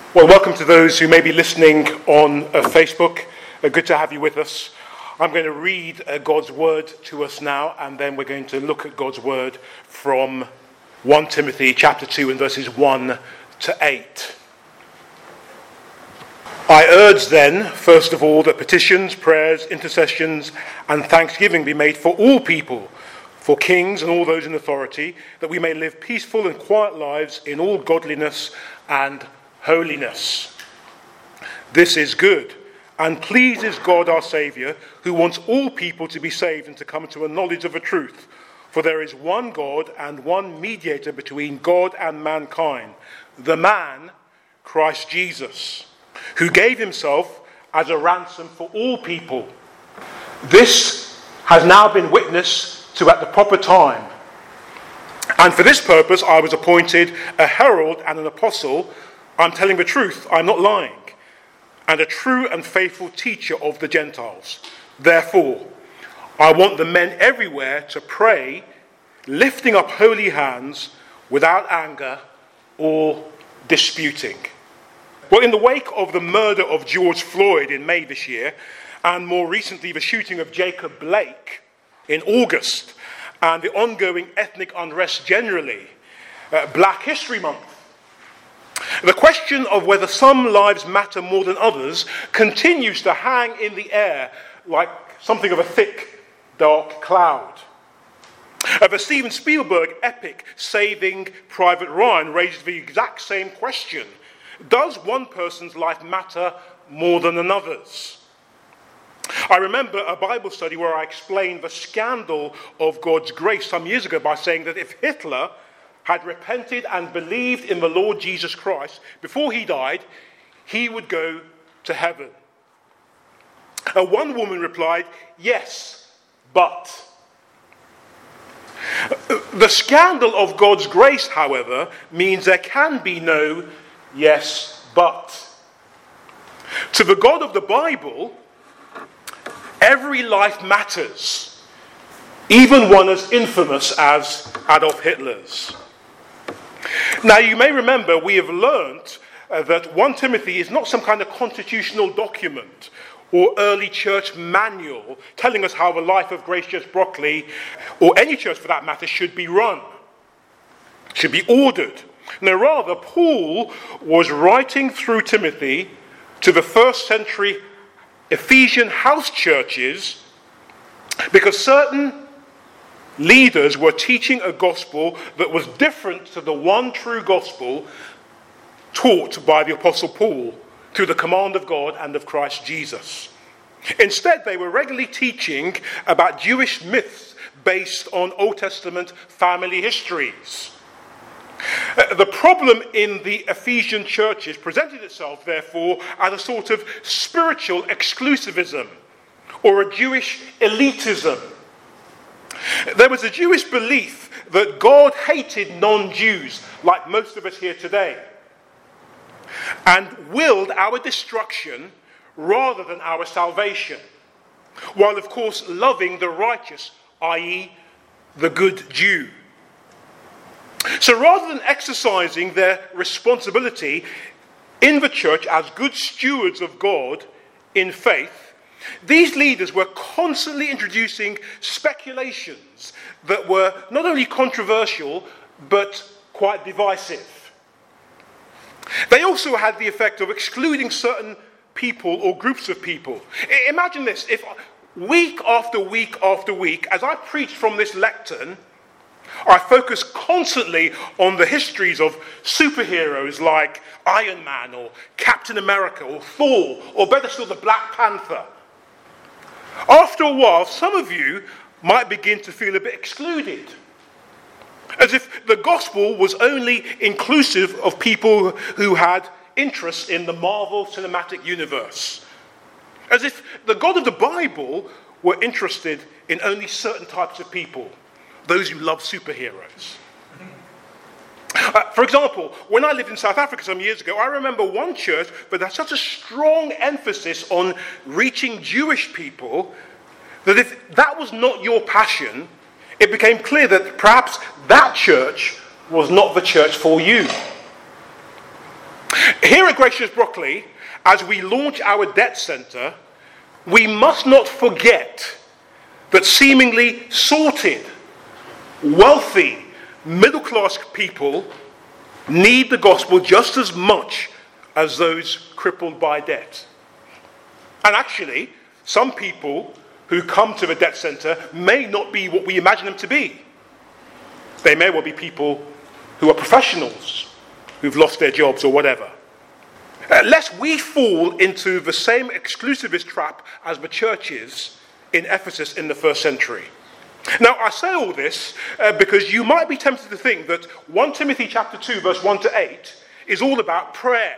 Well, welcome to those who may be listening on Facebook. Good to have you with us. I'm going to read God's word to us now, and then we're going to look at God's word from 1 Timothy chapter 2 and verses 1 to 8. I urge then, first of all, that petitions, prayers, intercessions, and thanksgiving be made for all people, for kings and all those in authority, that we may live peaceful and quiet lives in all godliness and holiness. This is good and pleases God our Saviour, who wants all people to be saved and to come to a knowledge of the truth. For there is one God and one mediator between God and mankind, the man, Christ Jesus, who gave himself as a ransom for all people. This has now been witnessed to at the proper time. And for this purpose I was appointed a herald and an apostle. I'm telling the truth, I'm not lying, and a true and faithful teacher of the Gentiles. Therefore, I want the men everywhere to pray, lifting up holy hands without anger or disputing. Well, in the wake of the murder of George Floyd in May this year, and more recently the shooting of Jacob Blake in August, and the ongoing ethnic unrest generally, Black History Month, the question of whether some lives matter more than others continues to hang in the air like something of a thick, dark cloud. The Steven Spielberg epic Saving Private Ryan raises the exact same question. Does one person's life matter more than another's? I remember a Bible study where I explained the scandal of God's grace some years ago by saying that if Hitler had repented and believed in the Lord Jesus Christ before he died, he would go to heaven. One woman replied, "Yes, but." The scandal of God's grace, however, means there can be no yes, but. To the God of the Bible, every life matters, even one as infamous as Adolf Hitler's. Now, you may remember we have learnt that 1 Timothy is not some kind of constitutional document or early church manual telling us how the life of Grace Church Brockley, or any church for that matter, should be run, should be ordered. No, rather, Paul was writing through Timothy to the first century Ephesian house churches because certain leaders were teaching a gospel that was different to the one true gospel taught by the Apostle Paul through the command of God and of Christ Jesus. Instead, they were regularly teaching about Jewish myths based on Old Testament family histories. The problem in the Ephesian churches presented itself, therefore, as a sort of spiritual exclusivism or a Jewish elitism. There was a Jewish belief that God hated non-Jews, like most of us here today, and willed our destruction rather than our salvation, while of course loving the righteous, i.e. the good Jew. So rather than exercising their responsibility in the church as good stewards of God in faith, these leaders were constantly introducing speculations that were not only controversial, but quite divisive. They also had the effect of excluding certain people or groups of people. Imagine this, if week after week after week, as I preached from this lectern, I focus constantly on the histories of superheroes like Iron Man or Captain America or Thor, or better still, the Black Panther. After a while, some of you might begin to feel a bit excluded, as if the gospel was only inclusive of people who had interests in the Marvel Cinematic Universe, as if the God of the Bible were interested in only certain types of people, those who love superheroes. For example, when I lived in South Africa some years ago, I remember one church that had such a strong emphasis on reaching Jewish people that if that was not your passion, it became clear that perhaps that church was not the church for you. Here at Gracious Brockley, as we launch our debt centre, we must not forget that seemingly sorted, wealthy, middle-class people need the gospel just as much as those crippled by debt. And actually, some people who come to the debt centre may not be what we imagine them to be. They may well be people who are professionals, who've lost their jobs or whatever. Lest we fall into the same exclusivist trap as the churches in Ephesus in the first century. Now, I say all this because you might be tempted to think that 1 Timothy chapter 2, verse 1 to 8 is all about prayer.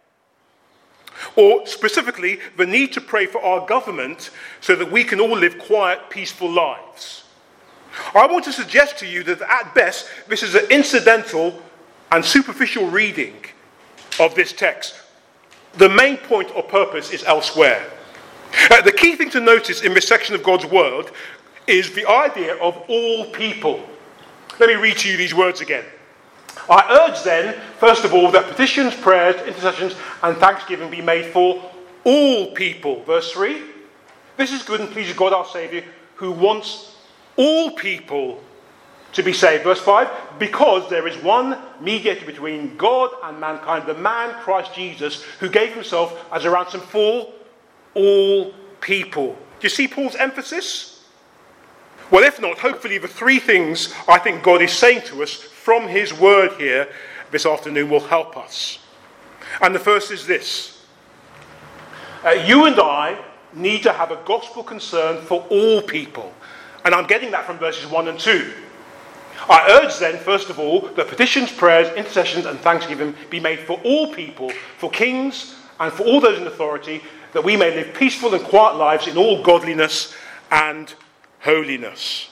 Or specifically, the need to pray for our government so that we can all live quiet, peaceful lives. I want to suggest to you that at best, this is an incidental and superficial reading of this text. The main point or purpose is elsewhere. The key thing to notice in this section of God's word is the idea of all people. Let me read to you these words again. I urge then, first of all, that petitions, prayers, intercessions, and thanksgiving be made for all people. Verse 3. This is good and pleases God our Saviour, who wants all people to be saved. Verse 5. Because there is one mediator between God and mankind, the man Christ Jesus, who gave himself as a ransom for all people. Do you see Paul's emphasis? Well, if not, hopefully the three things I think God is saying to us from his word here this afternoon will help us. And the first is this. You and I need to have a gospel concern for all people. And I'm getting that from verses 1 and 2. I urge then, first of all, that petitions, prayers, intercessions, and thanksgiving be made for all people, for kings, and for all those in authority, that we may live peaceful and quiet lives in all godliness and holiness.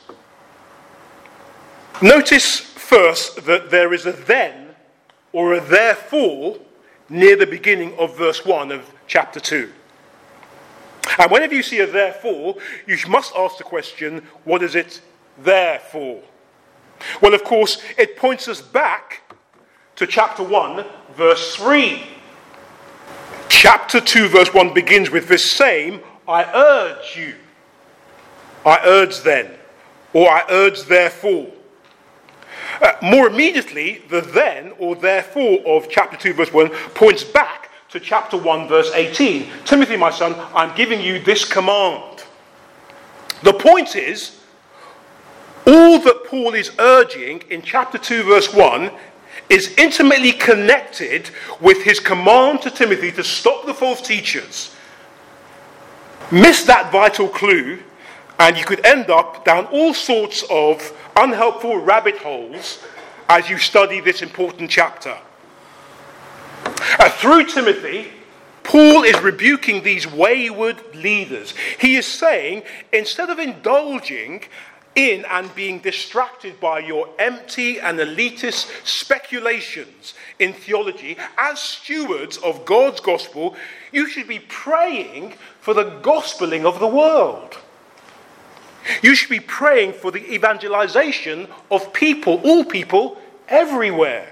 Notice first that there is a then or a therefore near the beginning of verse 1 of chapter 2. And whenever you see a therefore, you must ask the question, what is it there for? Well, of course, it points us back to chapter 1, verse 3. Chapter 2, verse 1 begins with this same, I urge you. I urge then, or I urge therefore. More immediately, the then or therefore of chapter 2 verse 1 points back to chapter 1 verse 18. Timothy, my son, I'm giving you this command. The point is, all that Paul is urging in chapter 2 verse 1 is intimately connected with his command to Timothy to stop the false teachers. Miss that vital clue, and you could end up down all sorts of unhelpful rabbit holes as you study this important chapter. Through Timothy, Paul is rebuking these wayward leaders. He is saying, instead of indulging in and being distracted by your empty and elitist speculations in theology, as stewards of God's gospel, you should be praying for the gospeling of the world. You should be praying for the evangelization of people, all people, everywhere.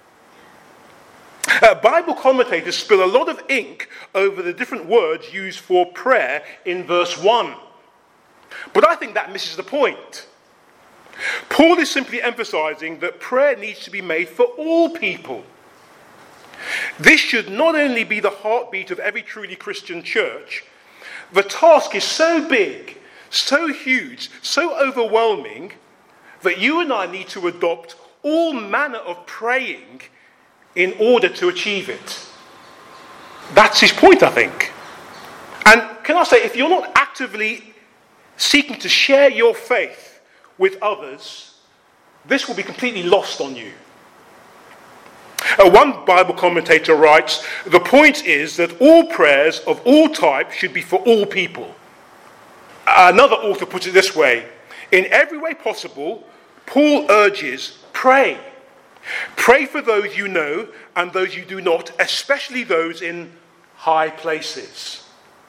Bible commentators spill a lot of ink over the different words used for prayer in verse 1. But I think that misses the point. Paul is simply emphasizing that prayer needs to be made for all people. This should not only be the heartbeat of every truly Christian church. The task is so big, so huge, so overwhelming, that you and I need to adopt all manner of praying in order to achieve it. That's his point, I think. And can I say, if you're not actively seeking to share your faith with others, this will be completely lost on you. One Bible commentator writes, the point is that all prayers of all types should be for all people. Another author puts it this way, in every way possible, Paul urges, pray. Pray for those you know and those you do not, especially those in high places.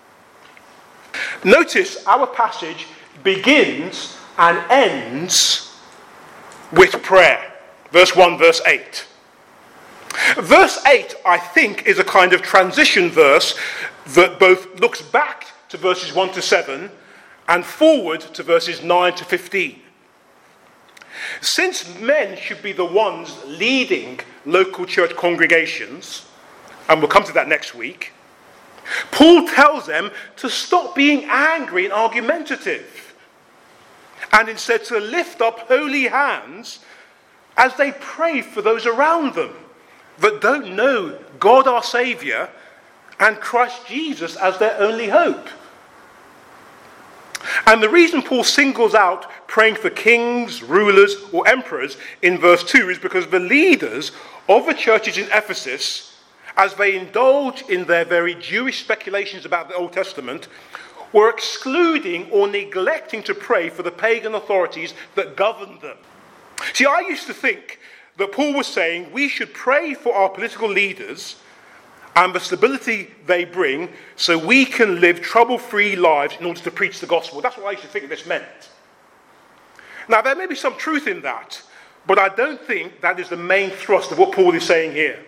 Notice our passage begins and ends with prayer. Verse 1, verse 8. Verse 8, I think, is a kind of transition verse that both looks back to verses 1 to 7 and forward to verses 9 to 15. Since men should be the ones leading local church congregations, and we'll come to that next week, Paul tells them to stop being angry and argumentative, and instead to lift up holy hands as they pray for those around them that don't know God our Saviour and Christ Jesus as their only hope. And the reason Paul singles out praying for kings, rulers, or emperors in verse 2 is because the leaders of the churches in Ephesus, as they indulge in their very Jewish speculations about the Old Testament, were excluding or neglecting to pray for the pagan authorities that governed them. See, I used to think that Paul was saying we should pray for our political leaders and the stability they bring so we can live trouble-free lives in order to preach the gospel. That's what I used to think this meant. Now, there may be some truth in that, but I don't think that is the main thrust of what Paul is saying here.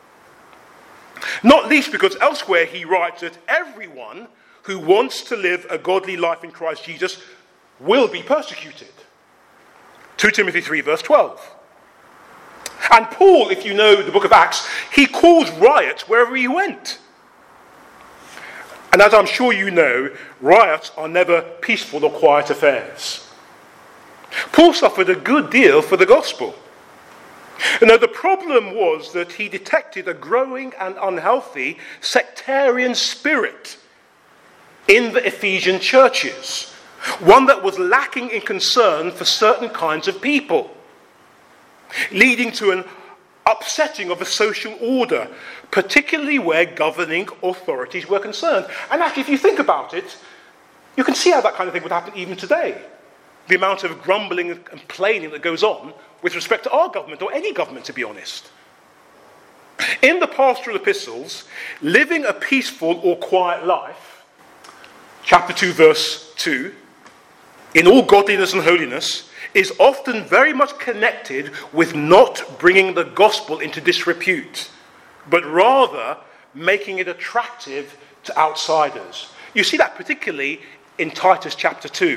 Not least because elsewhere he writes that everyone who wants to live a godly life in Christ Jesus will be persecuted. 2 Timothy 3 verse 12. And Paul, if you know the book of Acts, he caused riots wherever he went. And as I'm sure you know, riots are never peaceful or quiet affairs. Paul suffered a good deal for the gospel. Now, the problem was that he detected a growing and unhealthy sectarian spirit in the Ephesian churches, one that was lacking in concern for certain kinds of people, leading to an upsetting of the social order, particularly where governing authorities were concerned. And actually, if you think about it, you can see how that kind of thing would happen even today. The amount of grumbling and complaining that goes on with respect to our government, or any government, to be honest. In the pastoral epistles, living a peaceful or quiet life, chapter 2, verse 2, in all godliness and holiness, is often very much connected with not bringing the gospel into disrepute, but rather making it attractive to outsiders. You see that particularly in Titus chapter 2.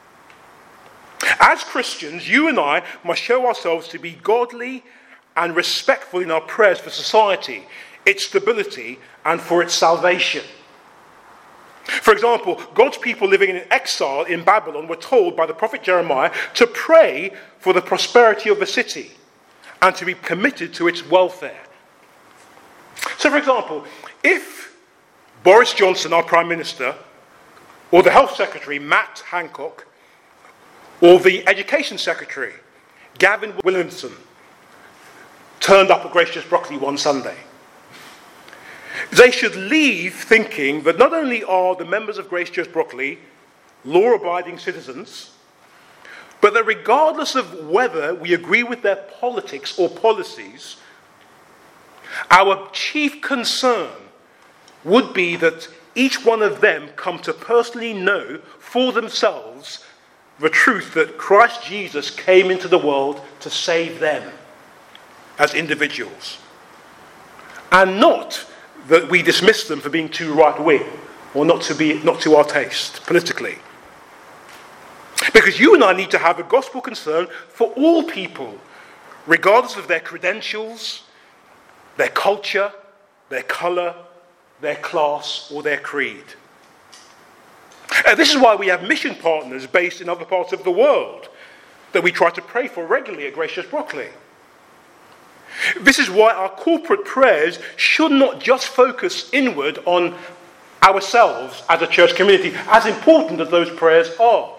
As Christians, you and I must show ourselves to be godly and respectful in our prayers for society, its stability, and for its salvation. For example, God's people living in exile in Babylon were told by the prophet Jeremiah to pray for the prosperity of the city and to be committed to its welfare. So, for example, if Boris Johnson, our Prime Minister, or the Health Secretary, Matt Hancock, or the Education Secretary, Gavin Williamson, turned up at Grace Church Brockley one Sunday, they should leave thinking that not only are the members of Grace Church Brockley law-abiding citizens, but that regardless of whether we agree with their politics or policies, our chief concern would be that each one of them come to personally know for themselves the truth that Christ Jesus came into the world to save them as individuals, and not that we dismiss them for being too right-wing or not to our taste politically. Because you and I need to have a gospel concern for all people, regardless of their credentials, their culture, their colour, their class, or their creed. This is why we have mission partners based in other parts of the world that we try to pray for regularly at Grace Church Brockley. This is why our corporate prayers should not just focus inward on ourselves as a church community, as important as those prayers are.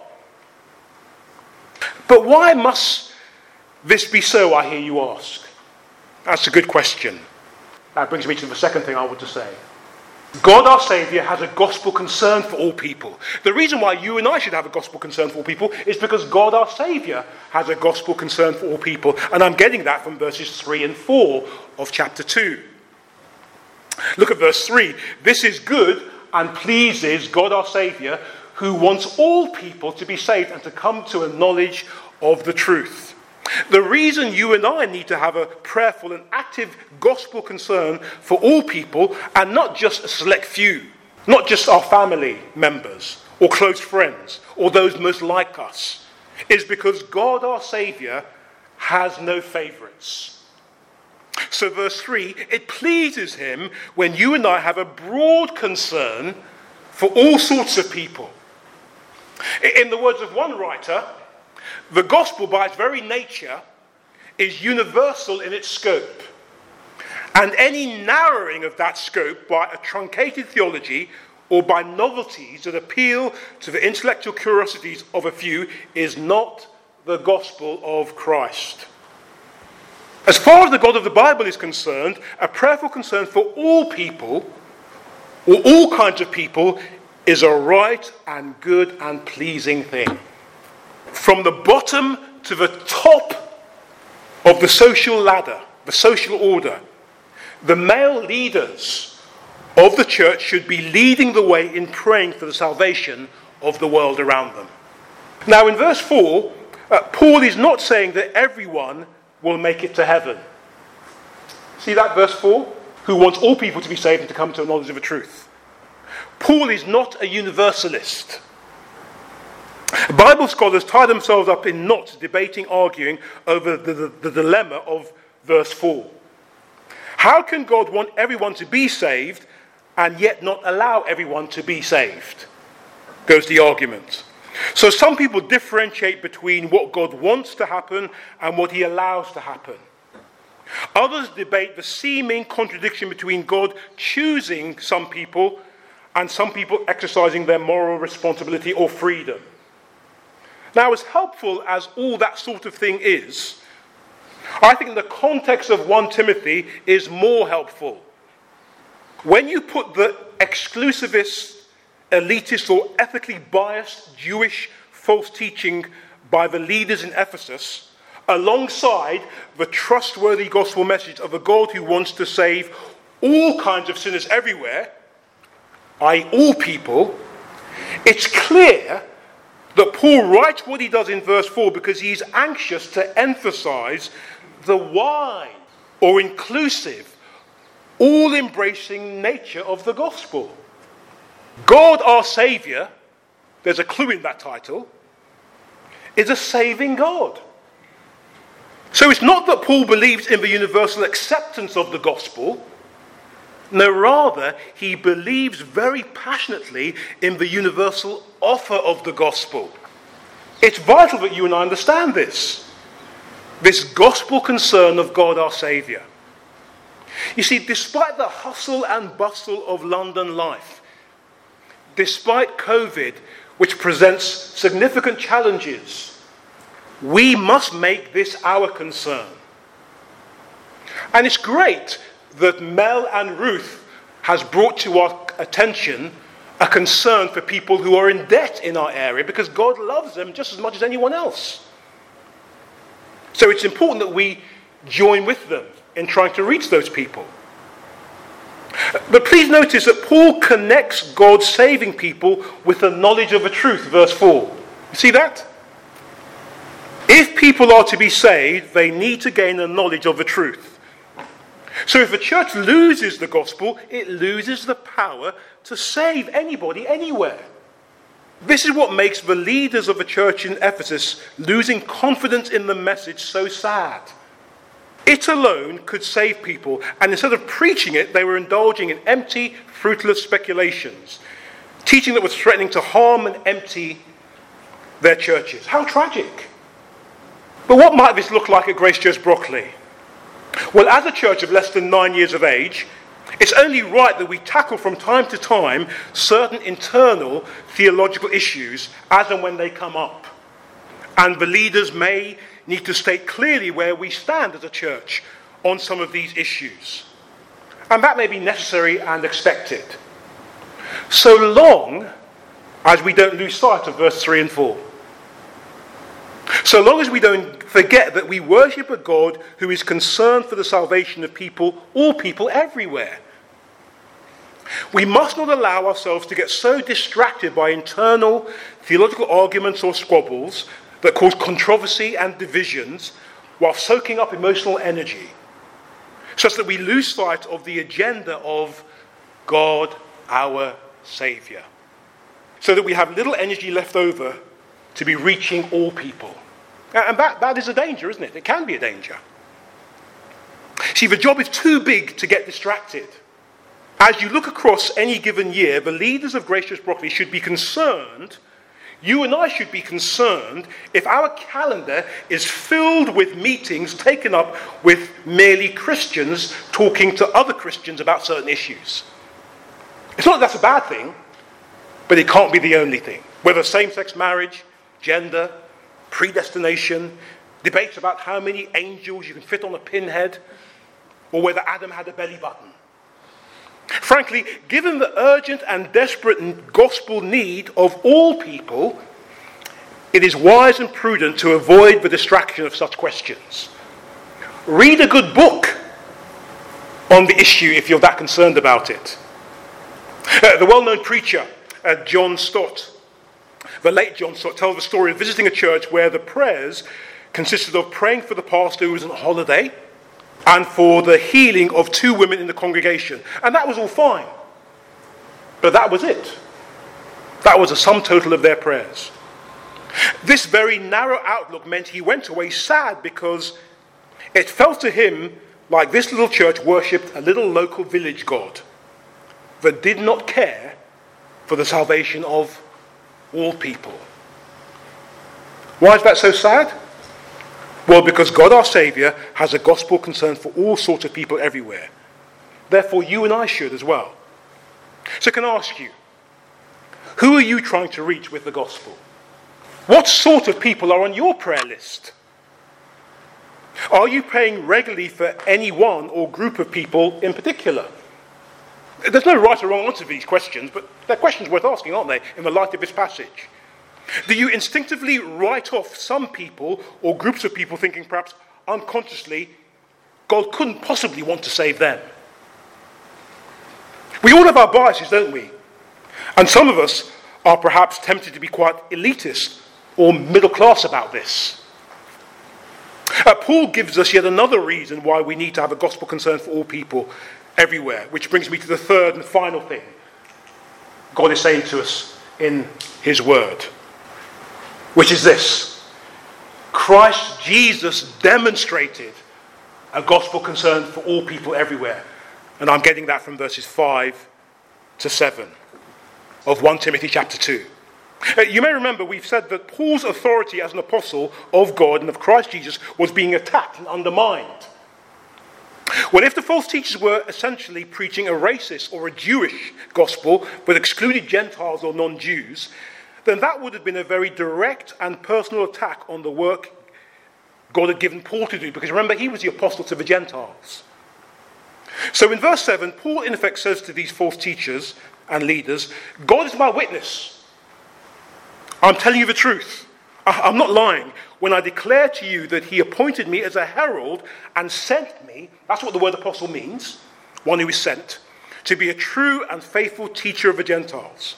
But why must this be so, I hear you ask? That's a good question. That brings me to the second thing I want to say. God our Saviour has a gospel concern for all people. The reason why you and I should have a gospel concern for all people is because God our Saviour has a gospel concern for all people. And I'm getting that from verses 3 and 4 of chapter 2. Look at verse 3. This is good and pleases God our Saviour, who wants all people to be saved and to come to a knowledge of the truth. The reason you and I need to have a prayerful and active gospel concern for all people and not just a select few, not just our family members or close friends or those most like us, is because God our Saviour has no favourites. So verse 3, it pleases him when you and I have a broad concern for all sorts of people. In the words of one writer, the gospel by its very nature is universal in its scope. And any narrowing of that scope by a truncated theology or by novelties that appeal to the intellectual curiosities of a few is not the gospel of Christ. As far as the God of the Bible is concerned, a prayerful concern for all people, or all kinds of people, is a right and good and pleasing thing. From the bottom to the top of the social ladder, the social order, the male leaders of the church should be leading the way in praying for the salvation of the world around them. Now in verse 4, Paul is not saying that everyone will make it to heaven. See that verse 4? Who wants all people to be saved and to come to a knowledge of the truth. Paul is not a universalist. Bible scholars tie themselves up in knots debating, arguing over the dilemma of verse 4. How can God want everyone to be saved and yet not allow everyone to be saved? Goes the argument. So some people differentiate between what God wants to happen and what he allows to happen. Others debate the seeming contradiction between God choosing some people and some people exercising their moral responsibility or freedom. Now, as helpful as all that sort of thing is, I think the context of 1 Timothy is more helpful. When you put the exclusivist, elitist, or ethically biased Jewish false teaching by the leaders in Ephesus alongside the trustworthy gospel message of a God who wants to save all kinds of sinners everywhere, i.e. all people, it's clear that Paul writes what he does in verse 4 because he's anxious to emphasize the wide or inclusive, all-embracing nature of the gospel. God our Saviour, there's a clue in that title, is a saving God. So it's not that Paul believes in the universal acceptance of the gospel. No, rather, he believes very passionately in the universal offer of the gospel. It's vital that you and I understand this gospel concern of God our Saviour. You see, despite the hustle and bustle of London life, despite COVID, which presents significant challenges, we must make this our concern. And it's great that Mel and Ruth has brought to our attention a concern for people who are in debt in our area because God loves them just as much as anyone else. So it's important that we join with them in trying to reach those people. But please notice that Paul connects God saving people with the knowledge of the truth, verse 4. You see that? If people are to be saved, they need to gain a knowledge of the truth. So if the church loses the gospel, it loses the power to save anybody, anywhere. This is what makes the leaders of the church in Ephesus losing confidence in the message so sad. It alone could save people, and instead of preaching it, they were indulging in empty, fruitless speculations, teaching that was threatening to harm and empty their churches. How tragic. But what might this look like at Grace Church Brockley? Well, as a church of less than 9 years of age, it's only right that we tackle from time to time certain internal theological issues as and when they come up. And the leaders may need to state clearly where we stand as a church on some of these issues. And that may be necessary and expected, so long as we don't lose sight of verse 3 and 4. So long as we don't forget that we worship a God who is concerned for the salvation of people, all people everywhere. We must not allow ourselves to get so distracted by internal theological arguments or squabbles that cause controversy and divisions while soaking up emotional energy, such that we lose sight of the agenda of God, our Saviour, so that we have little energy left over to be reaching all people. And that is a danger, isn't it? It can be a danger. See, the job is too big to get distracted. As you look across any given year, the leaders of Grace Church Brockley should be concerned, you and I should be concerned, if our calendar is filled with meetings taken up with merely Christians talking to other Christians about certain issues. It's not that that's a bad thing, but it can't be the only thing. Whether same-sex marriage, gender, predestination, debates about how many angels you can fit on a pinhead, or whether Adam had a belly button. Frankly, given the urgent and desperate gospel need of all people, it is wise and prudent to avoid the distraction of such questions. Read a good book on the issue if you're that concerned about it. The well-known preacher, John Stott, the late John Stott, tells the story of visiting a church where the prayers consisted of praying for the pastor who was on holiday and for the healing of 2 women in the congregation. And that was all fine. But that was it. That was the sum total of their prayers. This very narrow outlook meant he went away sad because it felt to him like this little church worshipped a little local village god that did not care for the salvation of all people. Why is that so sad? Well, because God our Saviour has a gospel concern for all sorts of people everywhere. Therefore, you and I should as well. So can I ask you, who are you trying to reach with the gospel? What sort of people are on your prayer list? Are you praying regularly for any one or group of people in particular? There's no right or wrong answer to these questions, but they're questions worth asking, aren't they, in the light of this passage? Do you instinctively write off some people or groups of people thinking perhaps unconsciously God couldn't possibly want to save them? We all have our biases, don't we? And some of us are perhaps tempted to be quite elitist or middle class about this. Paul gives us yet another reason why we need to have a gospel concern for all people everywhere, which brings me to the third and final thing God is saying to us in his word, which is this: Christ Jesus demonstrated a gospel concern for all people everywhere. And I'm getting that from verses 5 to 7 of 1 Timothy chapter 2. You may remember we've said that Paul's authority as an apostle of God and of Christ Jesus was being attacked and undermined. Well, if the false teachers were essentially preaching a racist or a Jewish gospel that excluded Gentiles or non-Jews, then that would have been a very direct and personal attack on the work God had given Paul to do, because remember, he was the apostle to the Gentiles. So in verse 7, Paul in effect says to these false teachers and leaders, God is my witness. I'm telling you the truth. I'm not lying when I declare to you that he appointed me as a herald and sent me, that's what the word apostle means, one who is sent, to be a true and faithful teacher of the Gentiles.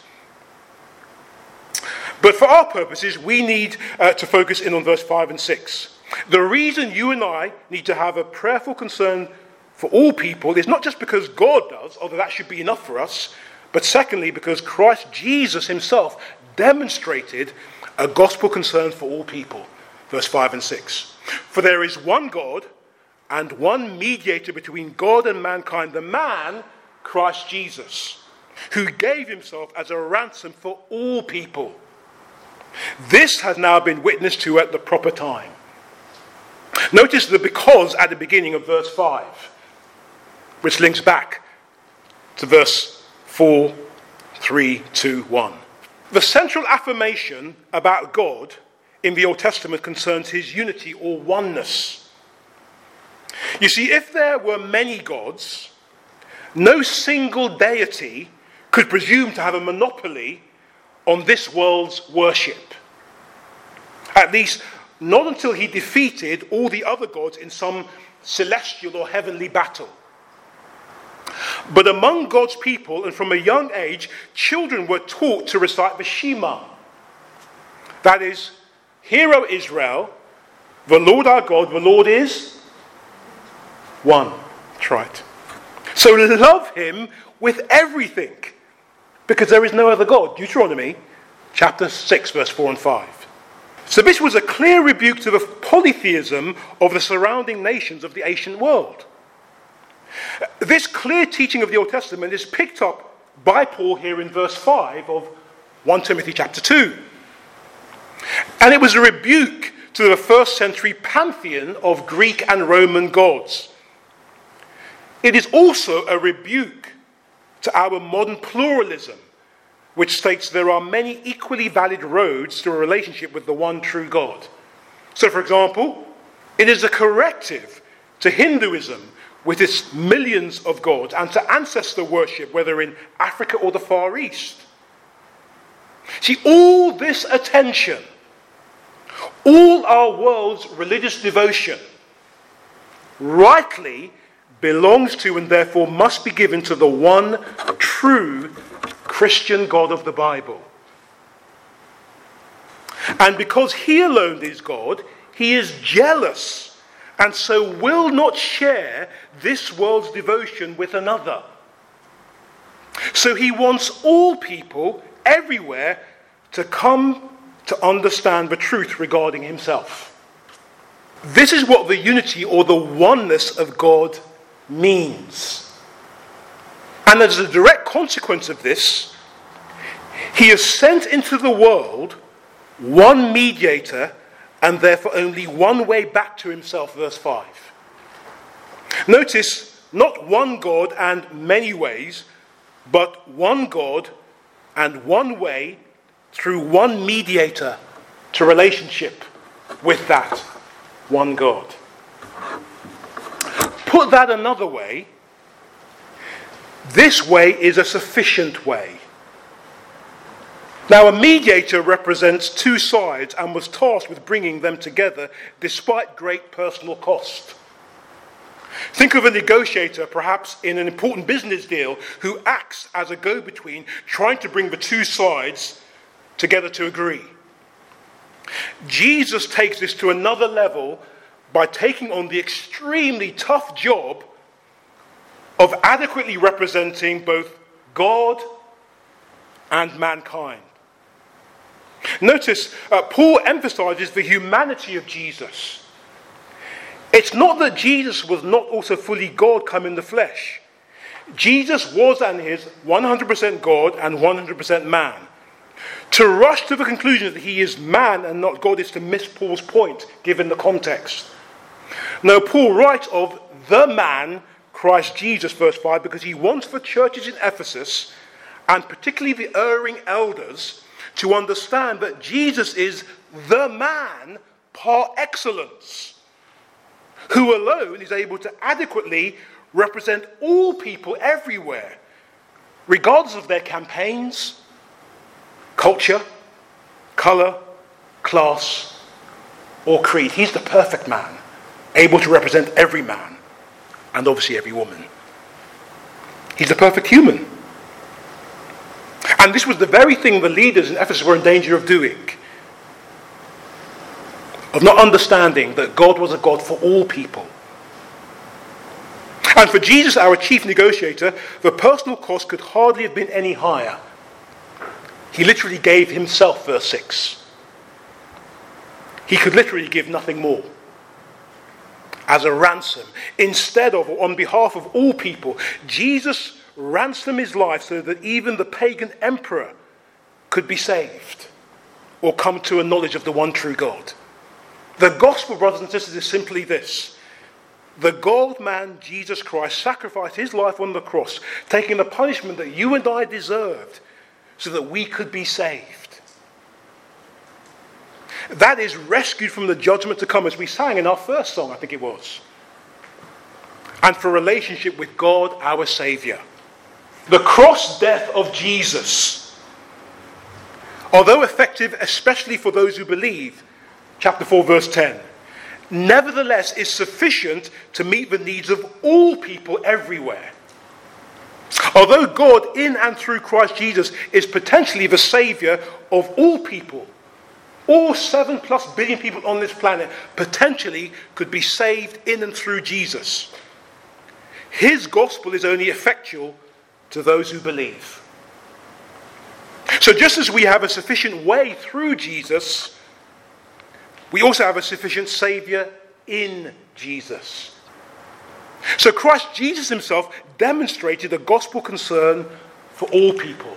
But for our purposes, we need to focus in on verse 5 and 6. The reason you and I need to have a prayerful concern for all people is not just because God does, although that should be enough for us, but secondly, because Christ Jesus himself demonstrated a gospel concern for all people. Verse 5 and 6. For there is one God and one mediator between God and mankind, the man, Christ Jesus, who gave himself as a ransom for all people. This has now been witnessed to at the proper time. Notice the because at the beginning of verse 5, which links back to verse 4, 3, 2, 1. The central affirmation about God in the Old Testament concerns his unity or oneness. You see, if there were many gods, no single deity could presume to have a monopoly on this world's worship. At least, not until he defeated all the other gods in some celestial or heavenly battle. But among God's people, and from a young age, children were taught to recite the Shema. That is, Hear, O Israel, The Lord our God, the Lord is one. That's right. So love him with everything, because there is no other God. Deuteronomy chapter 6, verse 4 and 5. So this was a clear rebuke to the polytheism of the surrounding nations of the ancient world. This clear teaching of the Old Testament is picked up by Paul here in verse 5 of 1 Timothy chapter 2. And it was a rebuke to the first century pantheon of Greek and Roman gods. It is also a rebuke to our modern pluralism, which states there are many equally valid roads to a relationship with the one true God. So, for example, it is a corrective to Hinduism with its millions of gods and to ancestor worship, whether in Africa or the Far East. See, all this attention, all our world's religious devotion, rightly belongs to and therefore must be given to the one true Christian God of the Bible. And because he alone is God, he is jealous and so will not share this world's devotion with another. So he wants all people everywhere to come to understand the truth regarding himself. This is what the unity or the oneness of God means. And as a direct consequence of this, he has sent into the world one mediator and therefore only one way back to himself, verse 5. Notice, not one God and many ways, but one God and one way through one mediator to relationship with that one God. Put that another way, this way is a sufficient way. Now, a mediator represents two sides and was tasked with bringing them together despite great personal cost. Think of a negotiator, perhaps in an important business deal, who acts as a go-between, trying to bring the two sides together to agree. Jesus takes this to another level by taking on the extremely tough job of adequately representing both God and mankind. Notice, Paul emphasizes the humanity of Jesus. It's not that Jesus was not also fully God come in the flesh. Jesus was and is 100% God and 100% man. To rush to the conclusion that he is man and not God is to miss Paul's point, given the context. No, Paul writes of the man, Christ Jesus, verse 5, because he wants the churches in Ephesus, and particularly the erring elders, to understand that Jesus is the man par excellence, who alone is able to adequately represent all people everywhere, regardless of their campaigns, culture, colour, class, or creed. He's the perfect man, able to represent every man, and obviously every woman. He's the perfect human. And this was the very thing the leaders in Ephesus were in danger of doing. Of not understanding that God was a God for all people. And for Jesus, our chief negotiator, the personal cost could hardly have been any higher. He literally gave himself, verse 6. He could literally give nothing more. As a ransom. Instead of, or on behalf of all people, Jesus ransomed his life so that even the pagan emperor could be saved or come to a knowledge of the one true God. The gospel, brothers and sisters, is simply this. The God-man, Jesus Christ, sacrificed his life on the cross, taking the punishment that you and I deserved so that we could be saved. That is rescued from the judgment to come, as we sang in our first song, I think it was. And for relationship with God, our Saviour. The cross death of Jesus, although effective especially for those who believe, chapter 4 verse 10, nevertheless is sufficient to meet the needs of all people everywhere. Although God in and through Christ Jesus is potentially the Saviour of all people, All 7+ billion people on this planet potentially could be saved in and through Jesus. His gospel is only effectual to those who believe. So just as we have a sufficient way through Jesus, we also have a sufficient Saviour in Jesus. So Christ Jesus himself demonstrated a gospel concern for all people.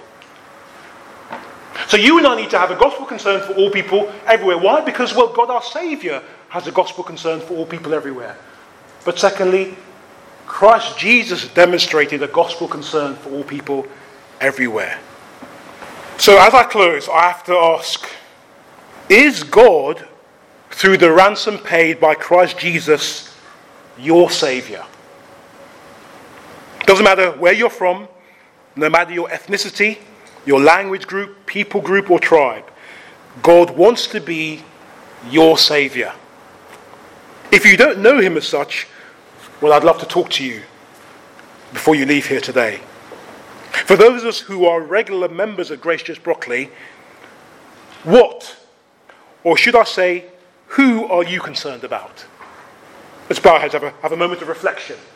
So you and I need to have a gospel concern for all people everywhere. Why? Because, well, God our Saviour has a gospel concern for all people everywhere. But secondly, Christ Jesus demonstrated a gospel concern for all people everywhere. So as I close, I have to ask, is God, through the ransom paid by Christ Jesus, your Saviour? Doesn't matter where you're from, no matter your ethnicity, your language group, people group, or tribe. God wants to be your Saviour. If you don't know him as such, well, I'd love to talk to you before you leave here today. For those of us who are regular members of Grace Church Brockley, what, or should I say, who are you concerned about? Let's bow our heads, have a moment of reflection.